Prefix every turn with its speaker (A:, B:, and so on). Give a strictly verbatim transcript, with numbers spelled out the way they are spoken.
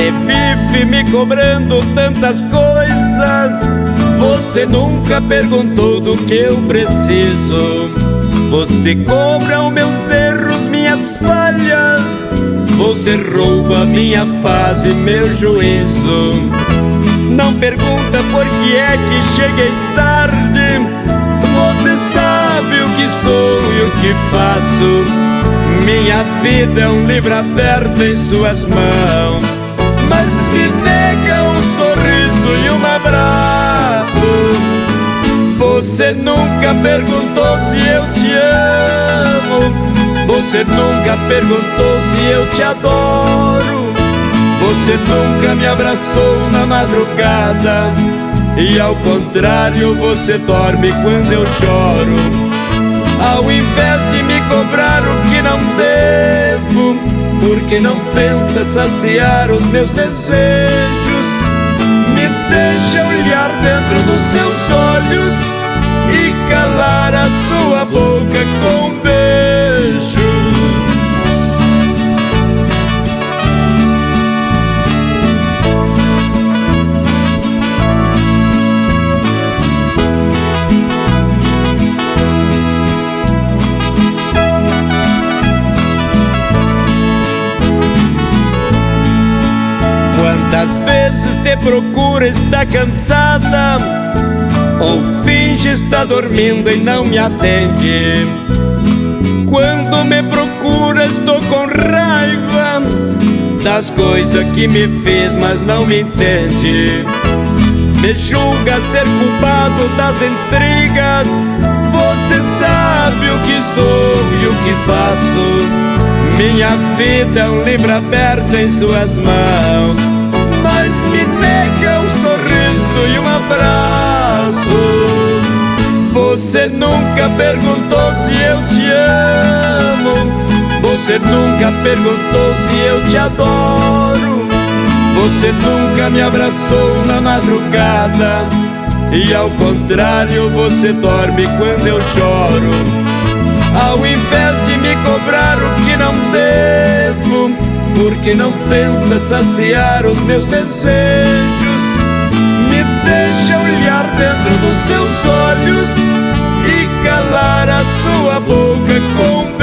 A: Você vive me cobrando tantas coisas, você nunca perguntou do que eu preciso. Você cobra os meus erros, minhas falhas, você rouba minha paz e meu juízo. Não pergunta por que é que cheguei tarde, você sabe o que sou e o que faço. Minha vida é um livro aberto em suas mãos, mas me nega um sorriso e um abraço. Você nunca perguntou se eu te amo, você nunca perguntou se eu te adoro. Você nunca me abraçou na madrugada, e ao contrário você dorme quando eu choro. Ao invés de me cobrar o que não devo, porque não tenta saciar os meus desejos, me deixa olhar dentro dos seus olhos e calar a sua boca com um beijo. Quantas vezes te procura, está cansada, ou finge estar dormindo e não me atende. Quando me procura estou com raiva das coisas que me fez, mas não me entende. Me julga ser culpado das intrigas, você sabe o que sou e o que faço. Minha vida é um livro aberto em suas mãos, mas me nega um sorriso e um abraço. Você nunca perguntou se eu te amo, você nunca perguntou se eu te adoro. Você nunca me abraçou na madrugada, e ao contrário você dorme quando eu choro. Ao invés de me cobrar o que não devo, porque não tenta saciar os meus desejos, me deixa olhar dentro dos seus olhos e calar a sua boca com